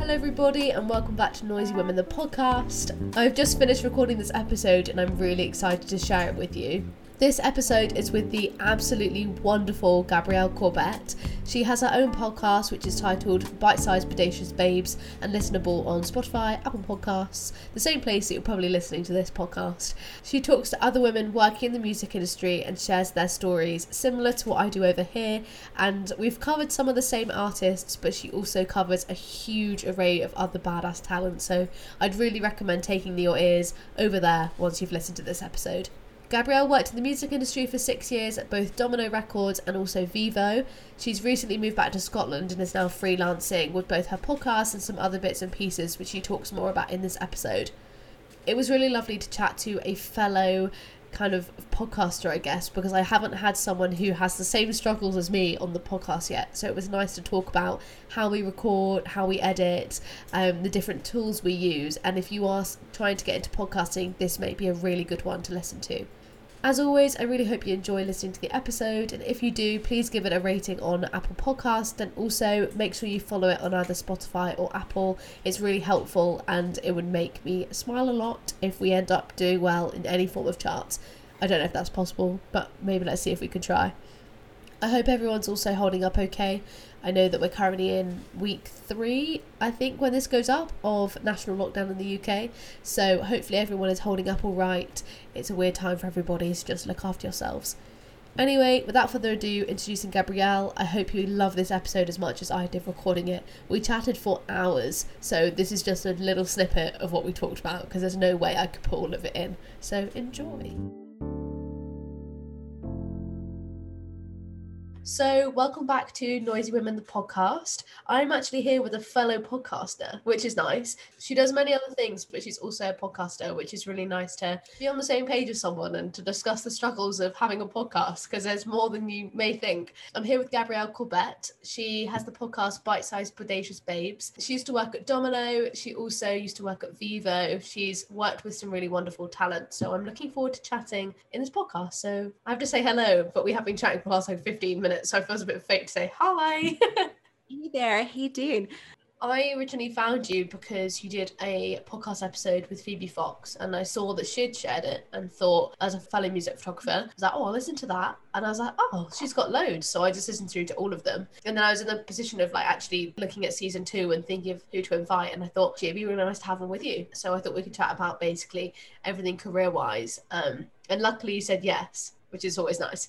Hello everybody and welcome back to Noisy Women the podcast. I've just finished recording this episode and I'm really excited to share it with you. This episode is with the absolutely wonderful Gabrielle Corbett. She has her own podcast which is titled Bite-Sized Bodacious Babes and listenable on Spotify, Apple Podcasts, the same place that you're probably listening to this podcast. She talks to other women working in the music industry and shares their stories, similar to what I do over here, and we've covered some of the same artists, but she also covers a huge array of other badass talent, so I'd really recommend taking your ears over there once you've listened to this episode. Gabrielle worked in the music industry for 6 years at both Domino Records and also Vivo. She's recently moved back to Scotland and is now freelancing with both her podcast and some other bits and pieces which she talks more about in this episode. It was really lovely to chat to a fellow kind of podcaster, I guess, because I haven't had someone who has the same struggles as me on the podcast yet, so it was nice to talk about how we record, how we edit, the different tools we use, and if you are trying to get into podcasting, this may be a really good one to listen to. As always, I really hope you enjoy listening to the episode, and if you do, please give it a rating on Apple Podcasts, and also make sure you follow it on either Spotify or Apple. It's really helpful, and it would make me smile a lot if we end up doing well in any form of charts. I don't know if that's possible, but maybe let's see if we can try. I hope everyone's also holding up okay. I know that we're currently in week 3, I think, when this goes up, of national lockdown in the UK. So hopefully everyone is holding up all right. It's a weird time for everybody, so just look after yourselves. Anyway, without further ado, introducing Gabrielle. I hope you love this episode as much as I did recording it. We chatted for hours, so this is just a little snippet of what we talked about because there's no way I could put all of it in. So enjoy. So, welcome back to Noisy Women the podcast. I'm actually here with a fellow podcaster, which is nice. She does many other things, but she's also a podcaster, which is really nice to be on the same page as someone and to discuss the struggles of having a podcast, because there's more than you may think. I'm here with Gabrielle Corbett. She has the podcast Bite-Sized Bodacious Babes. She used to work at Domino. She also used to work at Vivo. She's worked with some really wonderful talent. So I'm looking forward to chatting in this podcast. So I have to say hello, but we have been chatting for the last 15 minutes. So it feels a bit fake to say hi. Hey there, how you doing? I originally found you because you did a podcast episode with Phoebe Fox, and I saw that she'd shared it and thought, as a fellow music photographer, I was like, oh, I'll listen to that. And I was like, oh, she's got loads. So I just listened through to all of them. And then I was in the position of like actually looking at season 2 and thinking of who to invite. And I thought, gee, it'd be really nice to have them with you. So I thought we could chat about basically everything career-wise. And luckily you said yes, which is always nice.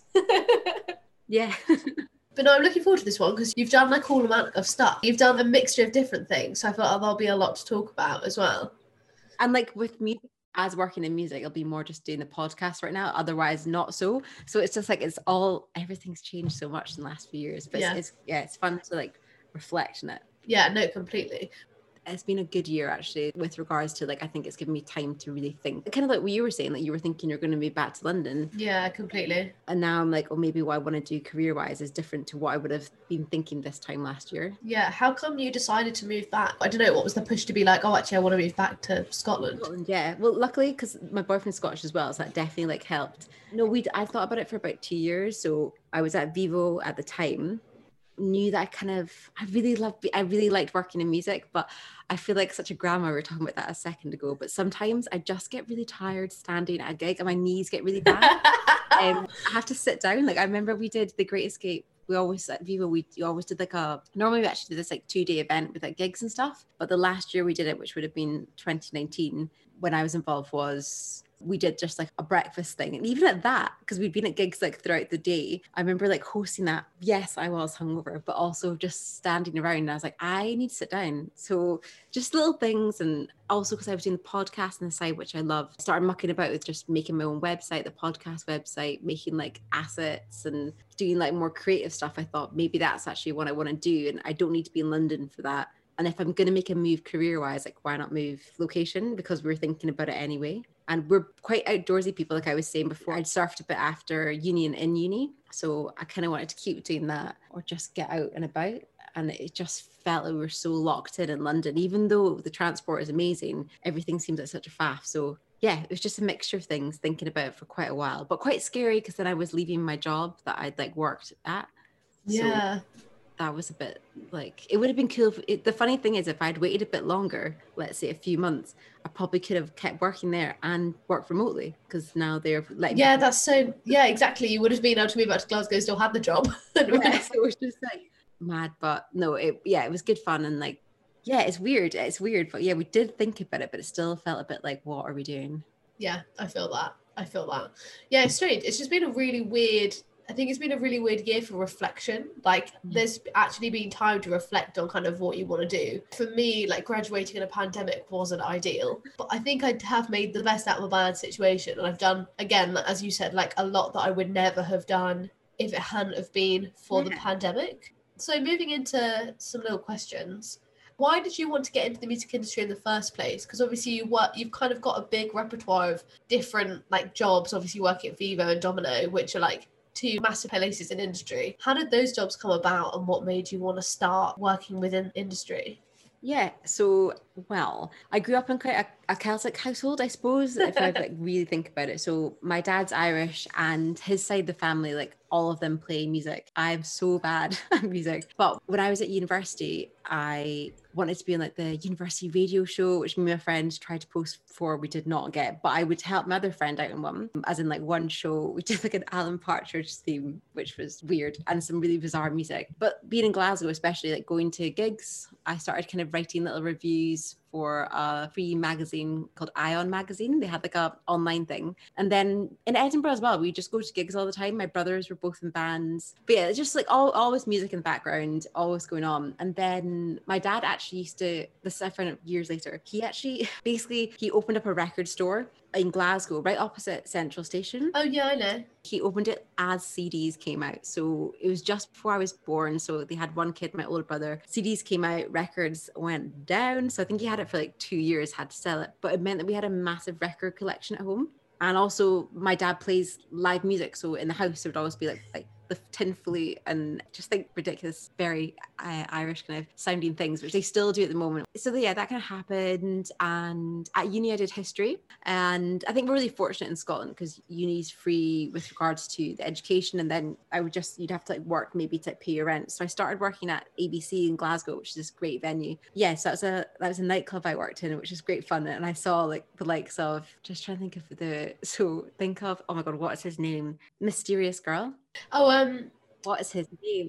Yeah. But no, I'm looking forward to this one because you've done a cool amount of stuff. You've done a mixture of different things. So I thought there'll be a lot to talk about as well. And like with me, as working in music, it'll be more just doing the podcast right now. Otherwise, not so. So it's just like everything's changed so much in the last few years. But it's fun to like reflect on it. Yeah, no, completely. It's been a good year actually with regards to like, I think it's given me time to really think. Kind of like what you were saying, like you were thinking you're going to move back to London. Yeah, completely. And now I'm like, oh, maybe what I want to do career-wise is different to what I would have been thinking this time last year. Yeah, how come you decided to move back? I don't know, what was the push to be like, oh, actually, I want to move back to Scotland? Yeah, well, luckily, because my boyfriend's Scottish as well, so that definitely like helped. No, I thought about it for about 2 years. So I was at Vivo at the time. Knew that I really liked working in music, but I feel like such a grandma. We were talking about that a second ago, but sometimes I just get really tired standing at a gig and my knees get really bad. I have to sit down. Like I remember we did The Great Escape. We always at Vivo, we always did normally we actually did this like 2-day event with like gigs and stuff, but the last year we did it, which would have been 2019 when I was involved, we did just like a breakfast thing. And even at that, because we'd been at gigs like throughout the day, I remember like hosting that. Yes, I was hungover, but also just standing around and I was like, I need to sit down. So just little things. And also because I was doing the podcast on the side, which I love, started mucking about with just making my own website, the podcast website, making like assets and doing like more creative stuff. I thought maybe that's actually what I want to do. And I don't need to be in London for that. And if I'm going to make a move career-wise, like why not move location? Because we were thinking about it anyway. And we're quite outdoorsy people, like I was saying before. I'd surfed a bit after uni and in uni. So I kind of wanted to keep doing that or just get out and about. And it just felt like we were so locked in London. Even though the transport is amazing, everything seems like such a faff. So yeah, it was just a mixture of things, thinking about it for quite a while. But quite scary because then I was leaving my job that I'd like worked at. Yeah. that was a bit like, it would have been cool. The funny thing is, if I'd waited a bit longer, let's say a few months, I probably could have kept working there and worked remotely, because now they're letting Yeah, that's so, yeah, exactly. You would have been able to move back to Glasgow, still had the job. yeah, so it was just like mad. But no, it was good fun. And like, yeah, it's weird, but yeah, we did think about it, but it still felt a bit like, what are we doing? Yeah, I feel that. Yeah, it's strange. It's just been a really weird, I think it's been a really weird year for reflection. Like, there's actually been time to reflect on kind of what you want to do. For me, like, graduating in a pandemic wasn't ideal, but I think I have made the best out of a bad situation. And I've done, again, as you said, like a lot that I would never have done if it hadn't have been for the pandemic. So moving into some little questions. Why did you want to get into the music industry in the first place? Because obviously you've kind of got a big repertoire of different like jobs, obviously working at Vivo and Domino, which are like two massive places in industry. How did those jobs come about, and what made you want to start working within industry? Yeah, so, well, I grew up in quite a Celtic household, I suppose, if I like really think about it. So my dad's Irish, and his side of the family, like all of them play music. I'm so bad at music. But when I was at university, I wanted to be in like the university radio show, which me and my friends tried to post for, we did not get, but I would help my other friend out in one, as in like one show, we did like an Alan Partridge theme, which was weird, and some really bizarre music. But being in Glasgow, especially like going to gigs, I started kind of writing little reviews for a free magazine called Ion Magazine. They had like a online thing. And then in Edinburgh as well, we just go to gigs all the time. My brothers were both in bands. But yeah, it's just like always music in the background, always going on. And then my dad actually used to, this I found out years later, he actually basically, he opened up a record store in Glasgow, right opposite Central Station. Oh yeah, I know. He opened it as CDs came out. So it was just before I was born. So they had one kid, my older brother. CDs came out, records went down. So I think he had it for like 2 years, had to sell it. But it meant that we had a massive record collection at home. And also my dad plays live music. So in the house, there would always be like the tin flute and just like ridiculous, very Irish kind of sounding things, which they still do at the moment. So yeah, that kind of happened. And at uni, I did history. And I think we're really fortunate in Scotland because uni's free with regards to the education. And then you'd have to like work maybe to like pay your rent. So I started working at ABC in Glasgow, which is this great venue. Yeah, so that was a nightclub I worked in, which is great fun. And I saw like the likes of, just trying to think of, oh my God, what is his name? Mysterious Girl. Oh, what is his name?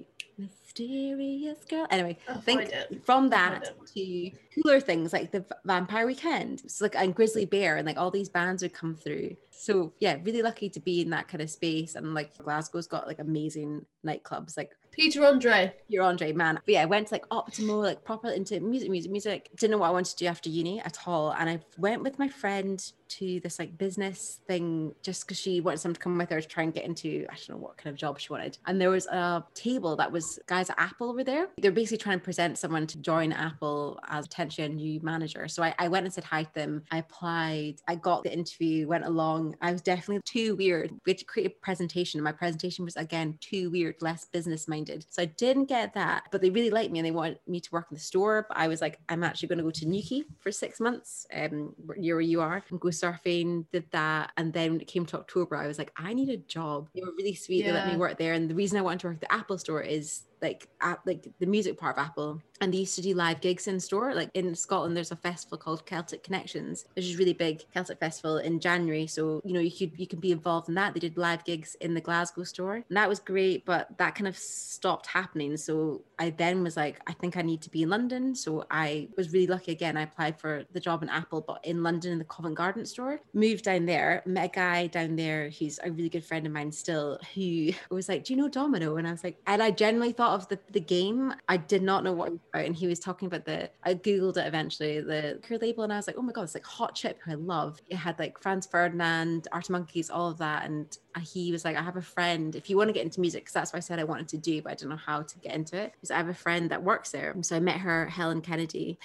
Mysterious Girl. Anyway, I'll think find it. from that to cooler things like the Vampire Weekend, so like, and Grizzly Bear, and like all these bands would come through. So yeah, really lucky to be in that kind of space. And like Glasgow's got like amazing nightclubs, like Peter Andre, man. But yeah, I went to like Optimo, like proper into music. Didn't know what I wanted to do after uni at all. And I went with my friend to this like business thing just because she wanted someone to come with her to try and get into, I don't know what kind of job she wanted. And there was a table that was guys at Apple over there. They're basically trying to present someone to join Apple as potentially a new manager. So I went and said hi to them. I applied. I got the interview, went along. I was definitely too weird. We had to create a presentation. And my presentation was, again, too weird, less business minded. So I didn't get that, but they really liked me and they wanted me to work in the store. But I was like, I'm actually going to go to Newquay for 6 months, where you are, and go surfing, did that. And then when it came to October, I was like, I need a job. They were really sweet. They let me work there. And the reason I wanted to work at the Apple store is like the music part of Apple, and they used to do live gigs in store. Like in Scotland, there's a festival called Celtic Connections, which is really big, Celtic festival in January. So you can be involved in that. They did live gigs in the Glasgow store, and that was great, but that kind of stopped happening. So I then was like, I think I need to be in London. So I was really lucky again. I applied for the job in Apple, but in London in the Covent Garden store. Moved down there, met a guy down there who's a really good friend of mine still, who was like, do you know Domino? And I was like, and I genuinely thought of the game. I did not know what it was about. And he was talking about I Googled it eventually, the record label, and I was like, oh my God, it's like Hot Chip, who I love. It had like Franz Ferdinand, Arctic Monkeys, all of that. And he was like, I have a friend, if you want to get into music, because that's what I said I wanted to do, but I don't know how to get into it. Because I have a friend that works there. So I met her, Helen Kennedy,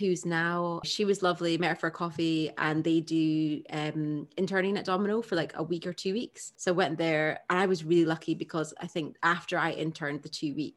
she was lovely, met her for a coffee, and they do interning at Domino for like a week or 2 weeks. So I went there, and I was really lucky because I think after I interned the 2 weeks, they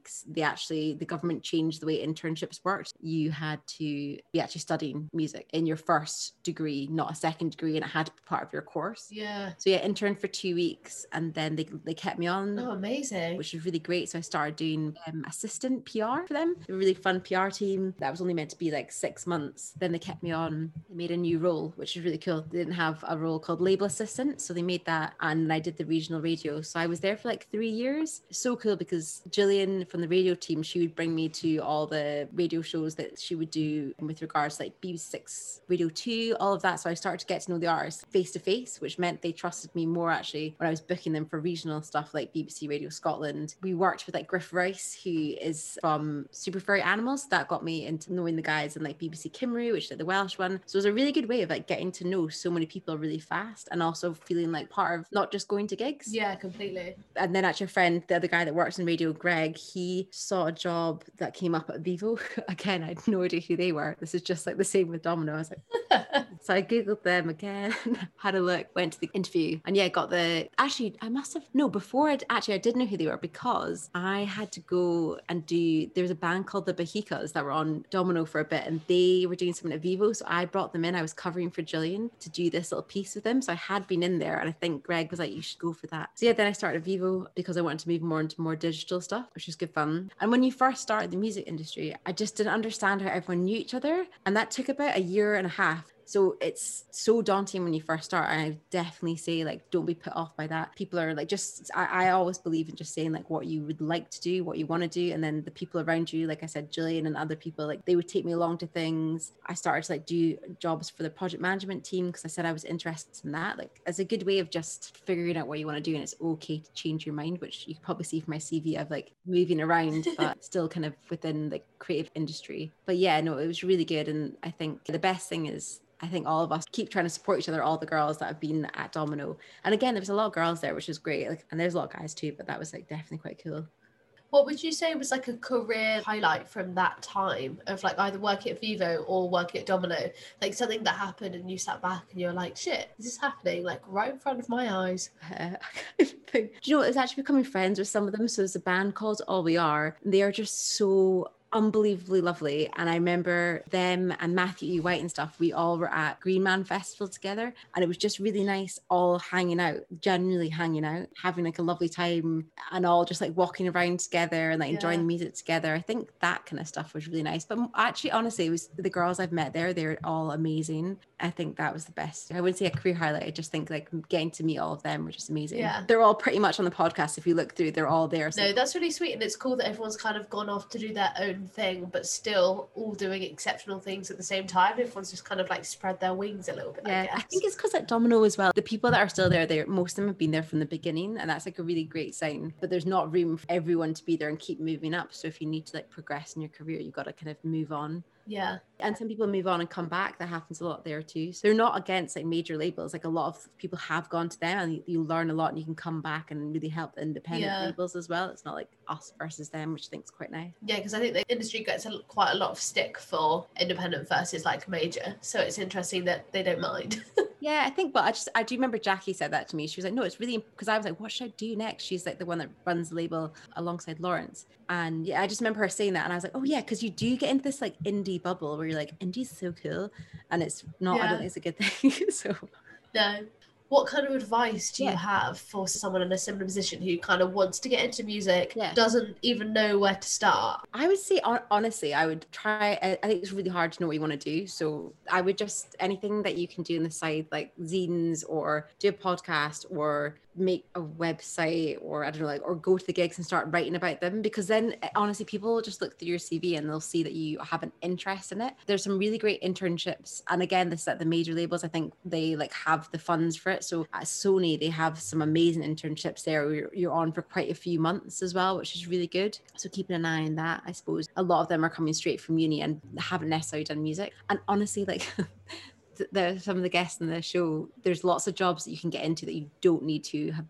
the government changed the way internships worked. You had to be actually studying music in your first degree, not a second degree, and it had to be part of your course. Yeah. So yeah, interned for 2 weeks, and then they kept me on. Oh, amazing. Which was really great. So I started doing assistant PR for them. A really fun PR team that was only meant to be like 6 months. Then they kept me on. They made a new role, which was really cool. They didn't have a role called label assistant, so they made that, and I did the regional radio. So I was there for like 3 years. So cool, because Gillian from the radio team, she would bring me to all the radio shows that she would do with regards to like BBC6, Radio 2, all of that. So I started to get to know the artists face to face, which meant they trusted me more actually when I was booking them for regional stuff like BBC Radio Scotland. We worked with like Griff Rice, who is from Super Furry Animals. That got me into knowing the guys in like BBC Cymru, which is like the Welsh one. So it was a really good way of like getting to know so many people really fast, and also feeling like part of not just going to gigs. Yeah, completely. And then actually a friend, the other guy that works in radio, Greg, he saw a job that came up at Vivo. Again, I had no idea who they were. This is just like the same with Domino. I was like, so I Googled them again, had a look, went to the interview, and yeah, got the, actually, I must have, no, before I did know who they were, because I had to go and do, there was a band called the Bahikas that were on Domino for a bit, and they were doing something at Vivo. So I brought them in. I was covering for Gillian to do this little piece with them. So I had been in there, and I think Greg was like, you should go for that. So yeah, then I started Vivo because I wanted to move more into more digital stuff, which was good fun. And when you first started the music industry, I just didn't understand how everyone knew each other. And that took about a year and a half. So it's so daunting when you first start. And I definitely say, like, don't be put off by that. People are like, just, I always believe in just saying like what you would like to do, what you want to do. And then the people around you, like I said, Gillian and other people, like they would take me along to things. I started to like do jobs for the project management team because I said I was interested in that. Like, as a good way of just figuring out what you want to do. And it's okay to change your mind, which you can probably see from my CV of like moving around, but still kind of within the creative industry. But yeah, no, it was really good. And I think the best thing is, I think all of us keep trying to support each other, all the girls that have been at Domino. And again, there was a lot of girls there, which was great. Like, and there's a lot of guys too, but that was like definitely quite cool. What would you say was like a career highlight from that time of like either working at Vivo or working at Domino? Like something that happened and you sat back and you're like, shit, this is happening like right in front of my eyes. Do you know, it's actually becoming friends with some of them. So there's a band called All We Are. They are just so unbelievably lovely. And I remember them and Matthew E. White and stuff, we all were at Green Man Festival together, and it was just really nice all hanging out, genuinely hanging out, having like a lovely time, and all just like walking around together and like enjoying the music together. I think that kind of stuff was really nice. But actually, honestly, it was the girls I've met there, they're all amazing. I think that was the best. I wouldn't say a career highlight. I just think like getting to meet all of them were just amazing. Yeah. They're all pretty much on the podcast. If you look through, they're all there. No, that's really sweet. And it's cool that everyone's kind of gone off to do their own thing, but still all doing exceptional things at the same time. Everyone's just kind of like spread their wings a little bit. Yeah, I think it's because at Domino as well, the people that are still there, most of them have been there from the beginning, and that's like a really great sign. But there's not room for everyone to be there and keep moving up. So if you need to like progress in your career, you've got to kind of move on. Yeah. And some people move on and come back. That happens a lot there too. So they're not against like major labels. Like a lot of people have gone to them, and you learn a lot, and you can come back and really help the independent labels as well. It's not like us versus them, which I think is quite nice. Yeah, because I think the industry gets quite a lot of stick for independent versus like major. So it's interesting that they don't mind. Yeah, I think, but I do remember Jackie said that to me. She was like, no, it's really, because I was like, what should I do next? She's like the one that runs the label alongside Lawrence. And yeah, I just remember her saying that. And I was like, oh yeah, because you do get into this like indie bubble where you're like, indie's so cool. And it's not, I don't think it's a good thing. So no. What kind of advice do you have for someone in a similar position who kind of wants to get into music, doesn't even know where to start? I would say, honestly, I would try, I think it's really hard to know what you want to do. So I would just, anything that you can do on the side, like zines or do a podcast or make a website or I don't know, like, or go to the gigs and start writing about them, because then honestly, people will just look through your CV and they'll see that you have an interest in it. There's some really great internships. And again, this at the major labels, I think they like have the funds for it. So at Sony, they have some amazing internships there where you're on for quite a few months as well, which is really good. So keeping an eye on that, I suppose. A lot of them are coming straight from uni and haven't necessarily done music. And honestly, like some of the guests in the show, there's lots of jobs that you can get into that you don't need to have been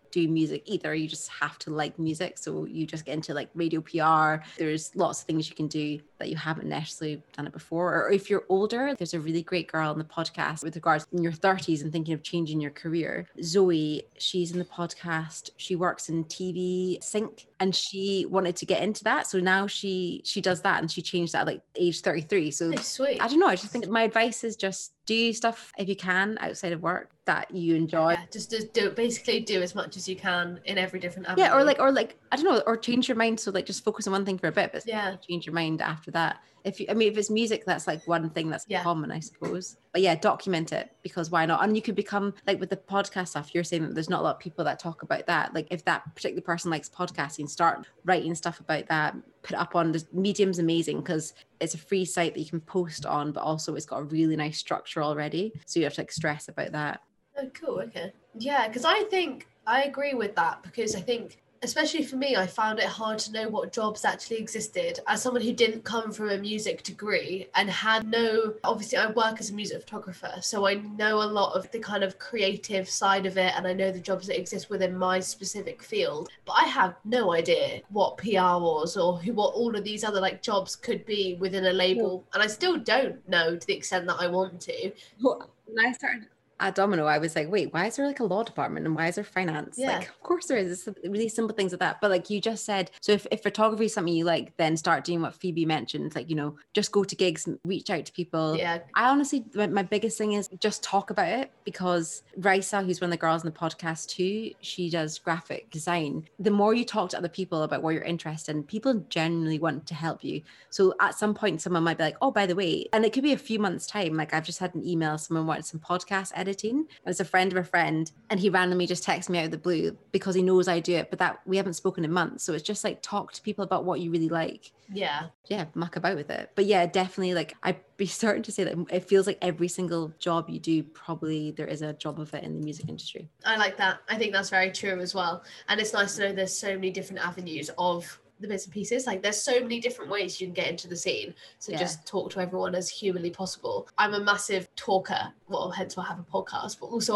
do music either. You just have to like music. So you just get into like radio PR. There's lots of things you can do that you haven't necessarily done it before. Or if you're older, there's a really great girl on the podcast with regards in your 30s and thinking of changing your career. Zoe, she's in the podcast. She works in TV sync and she wanted to get into that. So now she does that, and she changed that at like age 33. So sweet. I don't know. I just think my advice is just do stuff if you can outside of work that you enjoy. Yeah, just basically do as much as you can in every different avenue. Yeah, or like I don't know, or change your mind. So like just focus on one thing for a bit, but change your mind after that. If it's music, that's like one thing that's common, I suppose. But yeah, document it, because why not? And you could become like with the podcast stuff, you're saying that there's not a lot of people that talk about that. Like if that particular person likes podcasting, start writing stuff about that, put it up on the Medium's amazing because it's a free site that you can post on, but also it's got a really nice structure already. So you have to like stress about that. Oh, cool. Okay. Yeah, because I think I agree with that, because I think, especially for me, I found it hard to know what jobs actually existed as someone who didn't come from a music degree and had obviously I work as a music photographer, so I know a lot of the kind of creative side of it, and I know the jobs that exist within my specific field, but I have no idea what PR was or what all of these other like jobs could be within a label. And I still don't know to the extent that I want to. Well, when I started at Domino, I was like, wait, why is there like a law department and why is there finance? Yeah. Like, of course there is. It's really simple things like that. But like you just said, so if photography is something you like, then start doing what Phoebe mentioned, like, just go to gigs, reach out to people. Yeah. I honestly, my biggest thing is just talk about it, because Raisa, who's one of the girls in the podcast too, she does graphic design. The more you talk to other people about what you're interested in, people genuinely want to help you. So at some point, someone might be like, oh, by the way, and it could be a few months' time. Like I've just had an email, someone wanted some podcast editing. And it's a friend of a friend, and he randomly just texted me out of the blue because he knows I do it, but that we haven't spoken in months. So it's just like talk to people about what you really like. Yeah, muck about with it. But yeah, definitely, like I'd be starting to say that it feels like every single job you do, probably there is a job of it in the music industry. I like that. I think that's very true as well. And it's nice to know there's so many different avenues of the bits and pieces. Like there's so many different ways you can get into the scene. So just talk to everyone as humanly possible. I'm a massive talker. Well, hence why I have a podcast. But also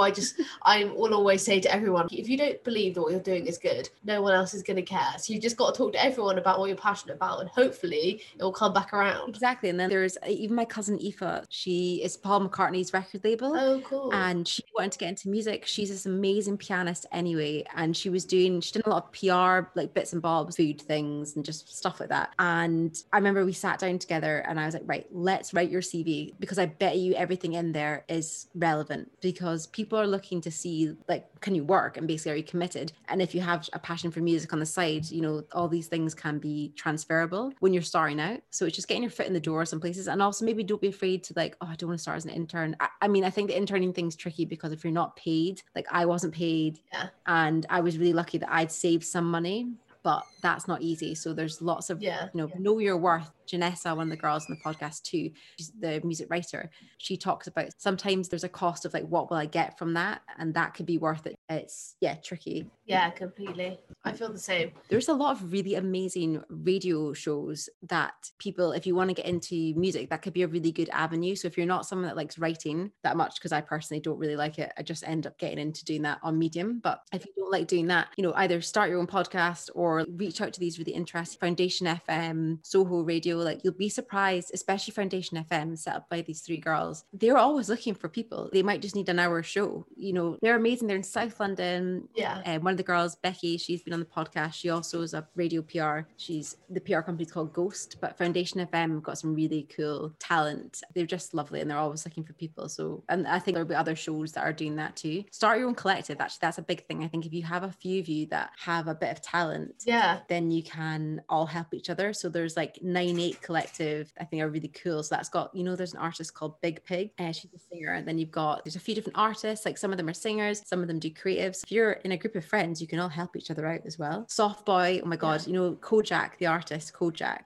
I will always say to everyone, if you don't believe that what you're doing is good, no one else is going to care. So you've just got to talk to everyone about what you're passionate about, and hopefully it will come back around. Exactly. And then there's even my cousin Aoife. She is Paul McCartney's record label. Oh, cool. And she wanted to get into music. She's this amazing pianist anyway. And she did a lot of PR, like bits and bobs, food things, and just stuff like that. And I remember we sat down together and I was like, right, let's write your CV, because I bet you everything in there is relevant, because people are looking to see, like, can you work, and basically are you committed? And if you have a passion for music on the side, all these things can be transferable when you're starting out. So it's just getting your foot in the door some places. And also maybe don't be afraid to like, oh, I don't want to start as an intern. I mean, I think the interning thing's tricky, because if you're not paid, like I wasn't paid, and I was really lucky that I'd saved some money, but that's not easy. So there's lots of, know your worth. Janessa, one of the girls on the podcast too, she's the music writer. She talks about sometimes there's a cost of like, what will I get from that? And that could be worth it. It's tricky. Yeah, completely. I feel the same. There's a lot of really amazing radio shows that people, if you want to get into music, that could be a really good avenue. So if you're not someone that likes writing that much, because I personally don't really like it, I just end up getting into doing that on Medium. But if you don't like doing that, either start your own podcast or reach out to these really interesting Foundation FM, Soho Radio. Like you'll be surprised, especially Foundation FM, set up by these three girls. They're always looking for people. They might just need an hour show. They're amazing. They're in South London. Yeah. One of the girls, Becky, she's been on the podcast. She also is a radio PR. The PR company's called Ghost, but Foundation FM got some really cool talent. They're just lovely, and they're always looking for people. So, and I think there'll be other shows that are doing that too. Start your own collective. Actually, that's a big thing. I think if you have a few of you that have a bit of talent, then you can all help each other. So there's like 9-8 Collective, I think, are really cool. So that's got, there's an artist called Big Pig. She's a singer. And then there's a few different artists, like some of them are singers, some of them do creatives. If you're in a group of friends, you can all help each other out as well. Soft Boy, oh my God, Kojak, the artist, Kojak.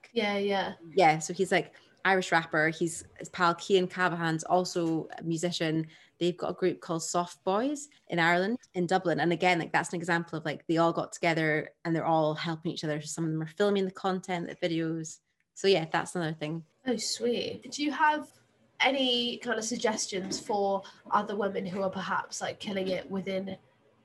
Yeah, so he's like Irish rapper. His pal Cian Cavahan's also a musician. They've got a group called Soft Boys in Ireland, in Dublin. And again, like that's an example of like they all got together and they're all helping each other. So some of them are filming the content, the videos. So yeah, that's another thing. Oh, sweet. Do you have any kind of suggestions for other women who are perhaps like killing it within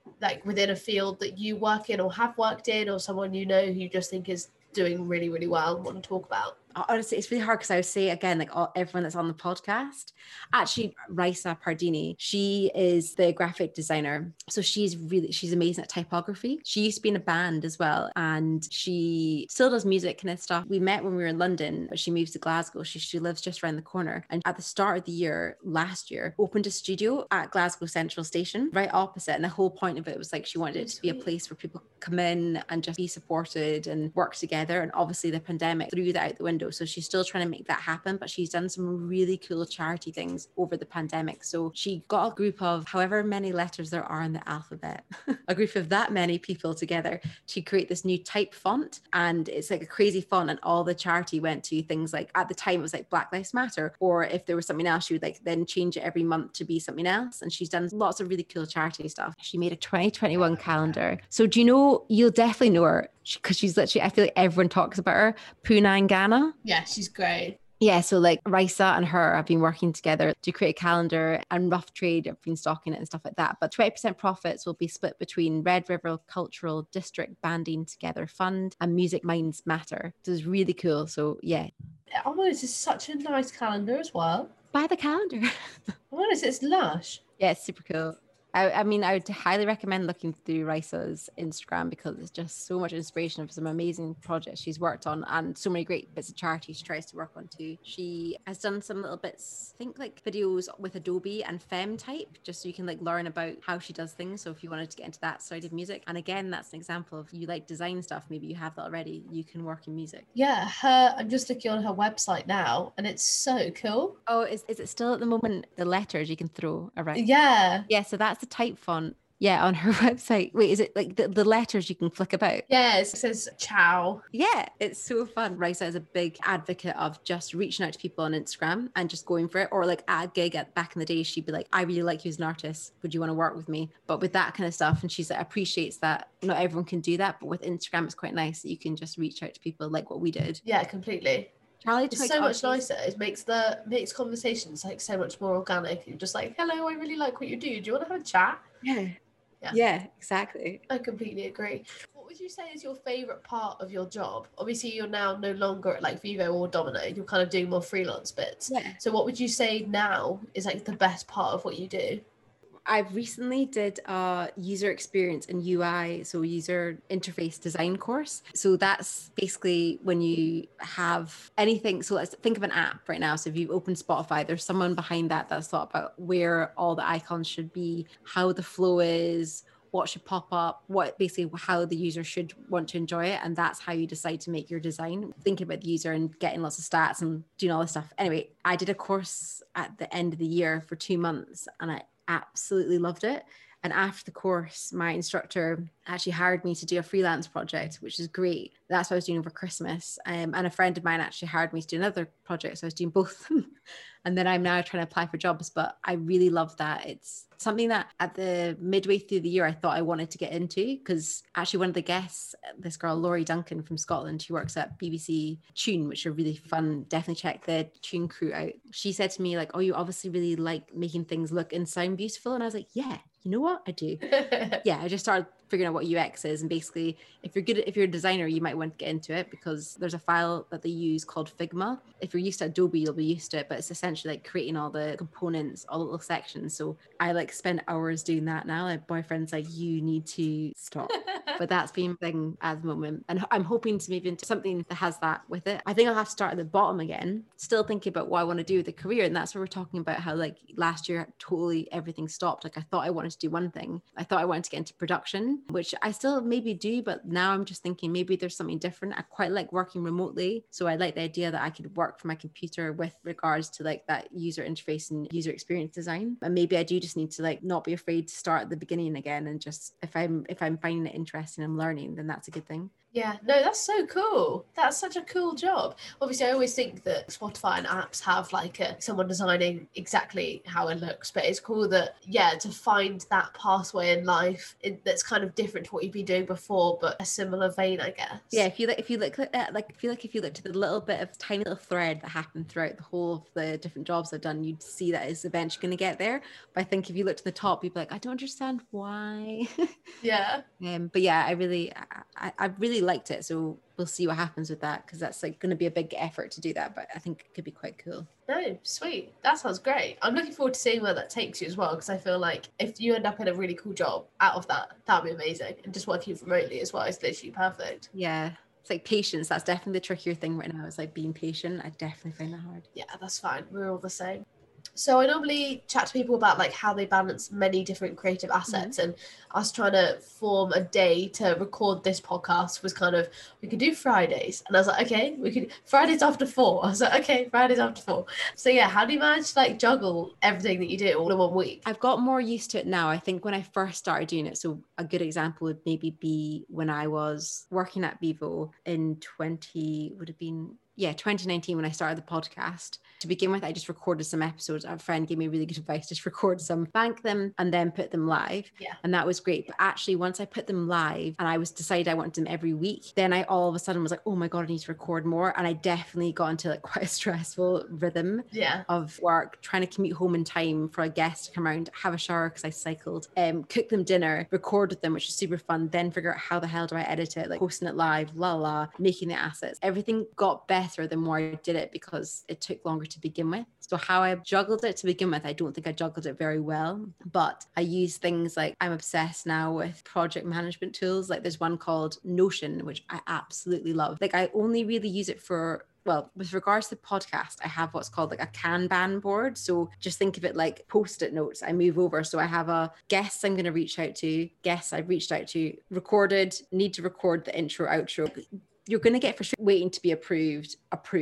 like within a field that you work in or have worked in, or someone you know who you just think is doing really, really well and want to talk about? Honestly, it's really hard because I would say again, like everyone that's on the podcast, actually, Raisa Pardini, she is the graphic designer. So she's amazing at typography. She used to be in a band as well, and she still does music kind of stuff. We met when we were in London, but she moved to Glasgow. She lives just around the corner. And at the start of the year, last year, opened a studio at Glasgow Central Station, right opposite. And the whole point of it was like she wanted it to be a place where people come in and just be supported and work together. And obviously the pandemic threw that out the window. So she's still trying to make that happen, but she's done some really cool charity things over the pandemic. So she got a group of however many letters there are in the alphabet, a group of that many people together to create this new type font. And it's like a crazy font. And all the charity went to things like, at the time, it was like Black Lives Matter, or if there was something else, she would like then change it every month to be something else. And she's done lots of really cool charity stuff. She made a 2021 calendar. So do you know, you'll definitely know her because she's literally, I feel like everyone talks about her, Poonang Ghana. Yeah, she's great. Yeah, so like Raisa and her have been working together to create a calendar, and Rough Trade have been stocking it and stuff like that. But 20% profits will be split between Red River Cultural District Banding Together Fund and Music Minds Matter. So it's really cool. So yeah. Oh, this is such a nice calendar as well. Buy the calendar. Oh, it's lush. Yeah, it's super cool. I mean, I would highly recommend looking through Raisa's Instagram because it's just so much inspiration of some amazing projects she's worked on and so many great bits of charity she tries to work on too. She has done some little bits, I think like videos with Adobe and FemType, just so you can like learn about how she does things. So if you wanted to get into that side of music, and again, that's an example of you like design stuff, maybe you have that already, you can work in music. Yeah, I'm just looking on her website now and it's so cool. Oh, is it still at the moment the letters you can throw around? Yeah. Yeah, so that's the type font. Yeah, on her website. Wait, is it like the letters you can flick about? Yeah, it says ciao. Yeah, it's so fun. Raisa is a big advocate of just reaching out to people on Instagram and just going for it. Or like at a gig back in the day, she'd be like, I really like you as an artist. Would you want to work with me? But with that kind of stuff. And she's like, appreciates that not everyone can do that. But with Instagram, it's quite nice that you can just reach out to people like what we did. Yeah, completely. Charlie, it's so much nicer. It makes conversations like so much more organic. You're just like, hello, I really like what you do. Do you want to have a chat? Yeah, exactly. I completely agree. What would you say is your favorite part of your job? Obviously, you're now no longer at like Vivo or Domino. You're kind of doing more freelance bits. Yeah. So what would you say now is like the best part of what you do? I've recently did a user experience and UI, so user interface design course. So that's basically when you have anything. So let's think of an app right now. So if you open Spotify, there's someone behind that that's thought about where all the icons should be, how the flow is, what should pop up, what basically how the user should want to enjoy it. And that's how you decide to make your design, thinking about the user and getting lots of stats and doing all this stuff. Anyway, I did a course at the end of the year for 2 months and I absolutely loved it. And after the course, my instructor actually hired me to do a freelance project, which is great. That's what I was doing over Christmas. And a friend of mine actually hired me to do another project. So I was doing both. And then I'm now trying to apply for jobs, but I really love that. It's something that at the midway through the year, I thought I wanted to get into because actually one of the guests, this girl, Laurie Duncan from Scotland, who works at BBC Tune, which are really fun. Definitely check the Tune crew out. She said to me like, oh, you obviously really like making things look and sound beautiful. And I was like, yeah, you know what? I do. Yeah, I just started figuring out what UX is. And basically, if you're a designer, you might want to get into it because there's a file that they use called Figma. If you're used to Adobe, you'll be used to it, but it's essentially like creating all the components, all the little sections. So I like spend hours doing that now. My boyfriend's like, you need to stop. But that's been the thing at the moment. And I'm hoping to move into something that has that with it. I think I'll have to start at the bottom again, still thinking about what I want to do with a career. And that's where we're talking about how like last year, totally everything stopped. Like I thought I wanted to do one thing. I thought I wanted to get into production, which I still maybe do, but now I'm just thinking maybe there's something different. I quite like working remotely. So I like the idea that I could work from my computer with regards to like that user interface and user experience design. And maybe I do just need to like not be afraid to start at the beginning again. And just if I'm finding it interesting, I'm learning, then that's a good thing. Yeah, no, that's so cool. That's such a cool job. Obviously, I always think that Spotify and apps have like someone designing exactly how it looks, but it's cool that, yeah, to find that pathway in life that's kind of different to what you've been doing before, but a similar vein, I guess. Yeah, if you look at that, like, I feel like if you look to the little bit of tiny little thread that happened throughout the whole of the different jobs I've done, you'd see that it's eventually going to get there. But I think if you look to the top, you'd be like, I don't understand why. Yeah. But yeah, I really liked it. So we'll see what happens with that, because that's like going to be a big effort to do that. But I think it could be quite cool. No, sweet. That sounds great. I'm looking forward to seeing where that takes you as well, because I feel like if you end up in a really cool job out of that, that'd be amazing. And just working remotely as well is literally perfect. Yeah. It's like patience. That's definitely the trickier thing right now. It's like being patient. I definitely find that hard. Yeah, that's fine. We're all the same. So I normally chat to people about like how they balance many different creative assets, and us trying to form a day to record this podcast was kind of, we could do Fridays, and I was like, okay, we could Fridays after 4. I was like, okay, Fridays after 4. So yeah, how do you manage to like juggle everything that you do all in one week? I've got more used to it now. I think when I first started doing it, so a good example would maybe be when I was working at Vivo in 2019, when I started the podcast. To begin with, I just recorded some episodes. A friend gave me really good advice: just record some, bank them, and then put them live. Yeah. And that was great. But actually, once I put them live and I was decided I wanted them every week, then I all of a sudden was like, oh my God, I need to record more. And I definitely got into like quite a stressful rhythm of work, trying to commute home in time for a guest to come around, have a shower because I cycled, cook them dinner, record with them, which is super fun, then figure out how the hell do I edit it, like posting it live, making the assets. Everything got better the more I did it because it took longer to begin with. So how I juggled it to begin with, I don't think I juggled it very well, but I use things like, I'm obsessed now with project management tools. Like there's one called Notion, which I absolutely love. Like I only really use it for, well, with regards to the podcast, I have what's called like a Kanban board. So just think of it like Post-it notes. I move over. So I have a guest I'm going to reach out to, guests I've reached out to, recorded, need to record the intro, outro. You're going to get frustrated waiting to be approved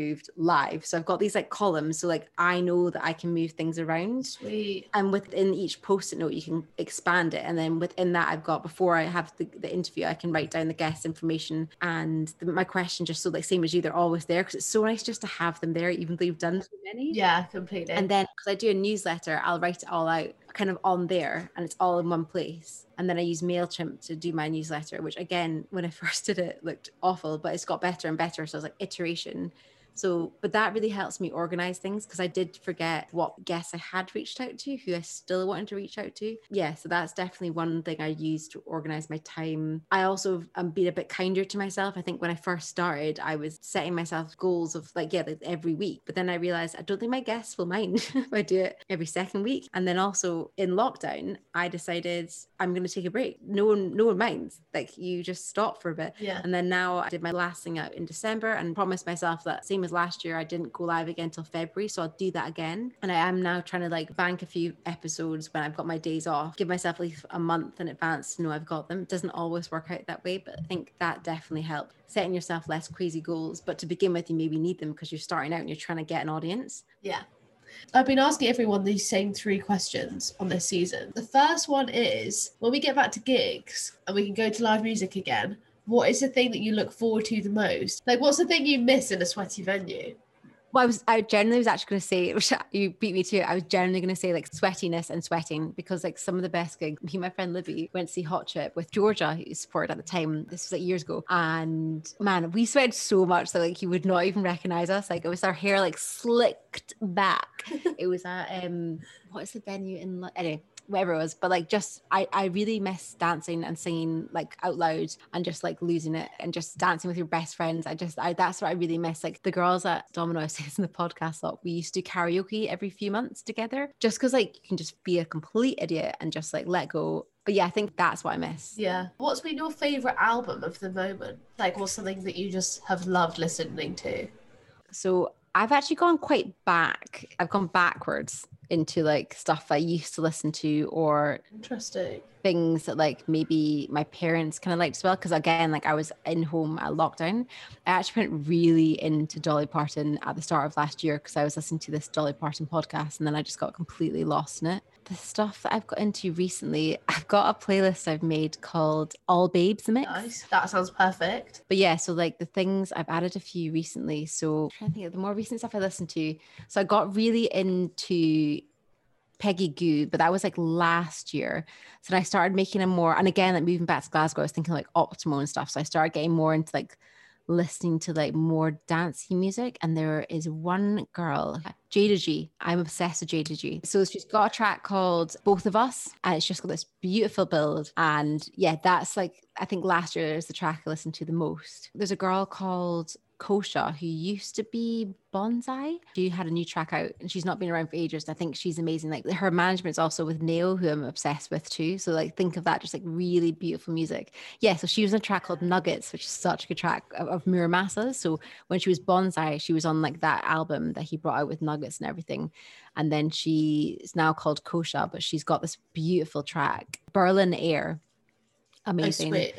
live. So I've got these like columns. So like I know that I can move things around. Sweet. And within each Post-it note, you can expand it. And then within that, I've got, before I have the interview, I can write down the guest information and my question, just so like same as you, they're always there, because it's so nice just to have them there, even though you've done so many. Yeah, completely. And then because I do a newsletter, I'll write it all out kind of on there and it's all in one place. And then I use MailChimp to do my newsletter, which again, when I first did it, looked awful, but it's got better and better. So I was like, iteration. So, but that really helps me organize things, because I did forget what guests I had reached out to, who I still wanted to reach out to. Yeah, so that's definitely one thing I use to organize my time. I also am being a bit kinder to myself. I think when I first started, I was setting myself goals of like every week. But then I realized I don't think my guests will mind if I do it every second week. And then also in lockdown, I decided I'm going to take a break. No one minds. Like you just stop for a bit. Yeah. And then now I did my last thing out in December and promised myself that same as last year, I didn't go live again until February, so I'll do that again. And I am now trying to like bank a few episodes when I've got my days off, give myself at least a month in advance to know I've got them. It doesn't always work out that way, but I think that definitely helps. Setting yourself less crazy goals, but to begin with, you maybe need them because you're starting out and you're trying to get an audience. Yeah. I've been asking everyone these same 3 questions on this season. The first one is, when we get back to gigs and we can go to live music again, what is the thing that you look forward to the most? Like, what's the thing you miss in a sweaty venue? Well, I generally was actually going to say, which you beat me to it, I was generally going to say like sweatiness and sweating, because like some of the best gigs, me and my friend Libby went to see Hot Chip with Georgia, who supported at the time. This was like years ago. And man, we sweated so much that like you would not even recognize us. Like it was our hair like slicked back. It was at, what is the venue in, anyway, whatever it was, but like just I really miss dancing and singing like out loud and just like losing it and just dancing with your best friends. That's what I really miss. Like the girls at Domino, I say this in the podcast a lot, we used to do karaoke every few months together, just because like you can just be a complete idiot and just like let go. But yeah, I think that's what I miss. Yeah. What's been your favorite album of the moment? Like what's something that you just have loved listening to? So I've actually gone quite back. I've gone backwards into like stuff I used to listen to, or interesting things that like maybe my parents kind of liked as well. Because again, like I was in home at lockdown. I actually went really into Dolly Parton at the start of last year because I was listening to this Dolly Parton podcast and then I just got completely lost in it. the stuff that I've got into recently, I've got a playlist I've made called All Babes Mix. Nice. That sounds perfect. But yeah, so like the things I've added a few recently. So I'm trying to think of the more recent stuff I listened to. So I got really into Peggy Gou, but that was like last year. So then I started making a more, and again, like moving back to Glasgow, I was thinking like Optimo and stuff. So I started getting more into like listening to like more dancey music. And there is one girl, Jada G. I'm obsessed with Jada G. So she's got a track called Both of Us, and it's just got this beautiful build. And yeah, that's like, I think last year is the track I listened to the most. There's a girl called Kosha, who used to be Bonsai. She had a new track out and she's not been around for ages. I think she's amazing. Like her management's also with Nail, who I'm obsessed with too. So like think of that, just like really beautiful music. Yeah, so she was on a track called Nuggets, which is such a good track of Muramasa. So when she was Bonsai, she was on like that album that he brought out with Nuggets and everything. And then she is now called Kosha, but she's got this beautiful track, Berlin Air. Amazing. Oh, sweet.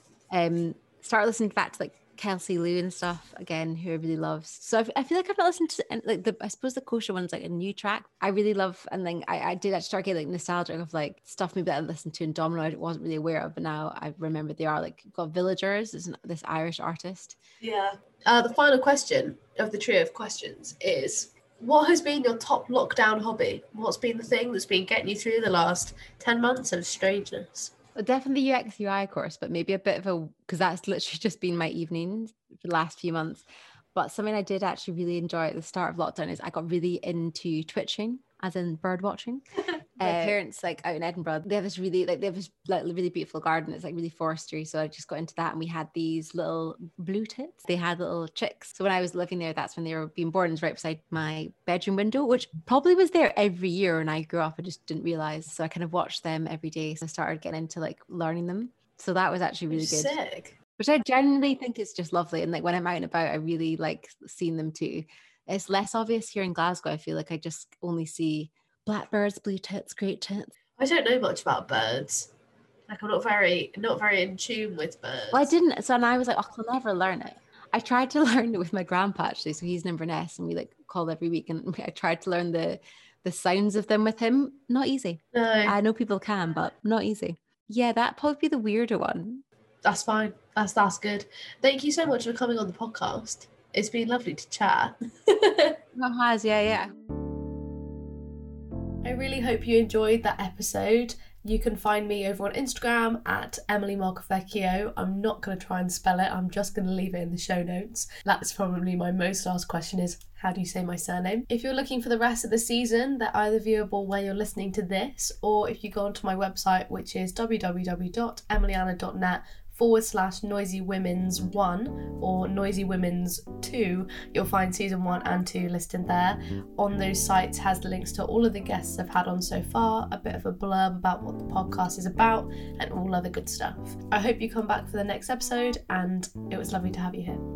Okay. Start listening back to like Kelsey Lou and stuff again, who I really love. So I feel like I've not listened to like I suppose the Kosha one's like a new track I really love, and then I did actually start getting like nostalgic of like stuff maybe that I listened to in Domino I wasn't really aware of, but now I remember they are. Like got Villagers, is this Irish artist. Yeah. The final question of the trio of questions is, what has been your top lockdown hobby? What's been the thing that's been getting you through the last 10 months of strangeness? Well, definitely UX UI course, but maybe a bit of a, because that's literally just been my evenings for the last few months. But something I did actually really enjoy at the start of lockdown is I got really into twitching, as in bird watching. My parents, like out in Edinburgh, they have this really beautiful garden. It's like really forestry. So I just got into that, and we had these little blue tits. They had little chicks. So when I was living there, that's when they were being born. It was right beside my bedroom window, which probably was there every year when I grew up. I just didn't realize. So I kind of watched them every day. So I started getting into like learning them. So that was actually really good. Sick. Which I genuinely think is just lovely. And like when I'm out and about, I really like seeing them too. It's less obvious here in Glasgow. I feel like I just only see blackbirds, blue tits, great tits. I don't know much about birds. Like I'm not very in tune with birds. Well, I didn't. So and I was like, oh, I'll never learn it. I tried to learn it with my grandpa actually. So he's in Inverness and we like call every week. And I tried to learn the sounds of them with him. Not easy. No. I know people can, but not easy. Yeah, that'd probably be the weirder one. That's fine. That's good. Thank you so much for coming on the podcast. It's been lovely to chat. It has, yeah. I really hope you enjoyed that episode. You can find me over on Instagram at Emily Marcovecchio. I'm not going to try and spell it. I'm just going to leave it in the show notes. That's probably my most asked question is, how do you say my surname? If you're looking for the rest of the season, they're either viewable where you're listening to this, or if you go onto my website, which is www.emiliana.net/noisywomen's1 or noisywomen's2, you'll find season 1 and 2 listed there. On those sites has the links to all of the guests I've had on so far, a bit of a blurb about what the podcast is about, and all other good stuff. I hope you come back for the next episode, and it was lovely to have you here.